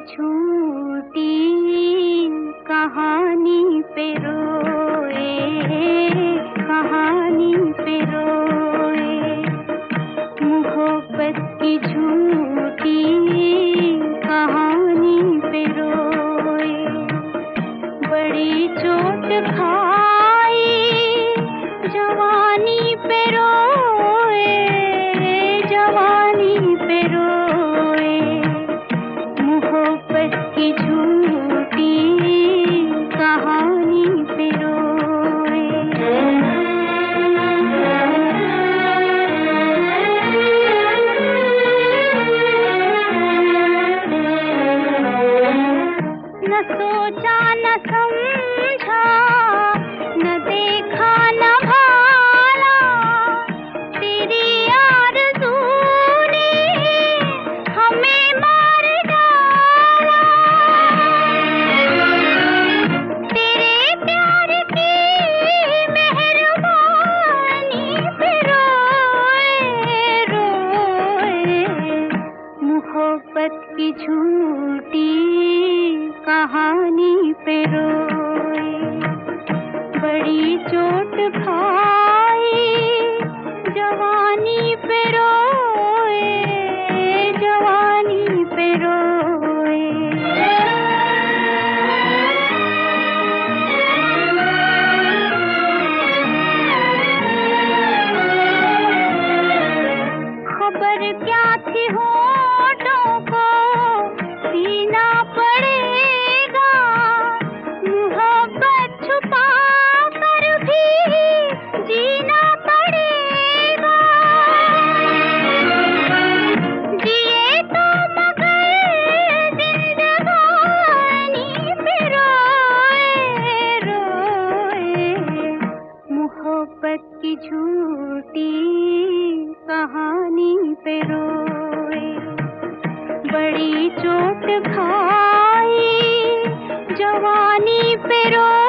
झूठी कहानी पे रोए, कहानी पे रोए। मोहब्बत की झूठी कहानी पे रोए। बड़ी चोट खाई जवानी पे रोए, जवानी पे रोए। मोहब्बत की झूठी कहानी पे रोए। न सोचा न समझा, न देखा न भाला, तेरी आरज़ू ने हमें मार डाला। तेरे प्यार की मेहरबानी पे रोए, रोए। मोहब्बत की झूठी कहानी पे रोए। बड़ी चोट खाई जवानी पे रोए, जवानी पे रोए। खबर क्या थी होठों को सीना पड़ेगा, मोहब्बत छुपा कर भी जीना पड़ेगा। जिए तो मगर जिंदगानी पे रोए, रोए। मोहब्बत की झूठी कहानी पे रोए। बड़ी चोट खाई जवानी पे रोए।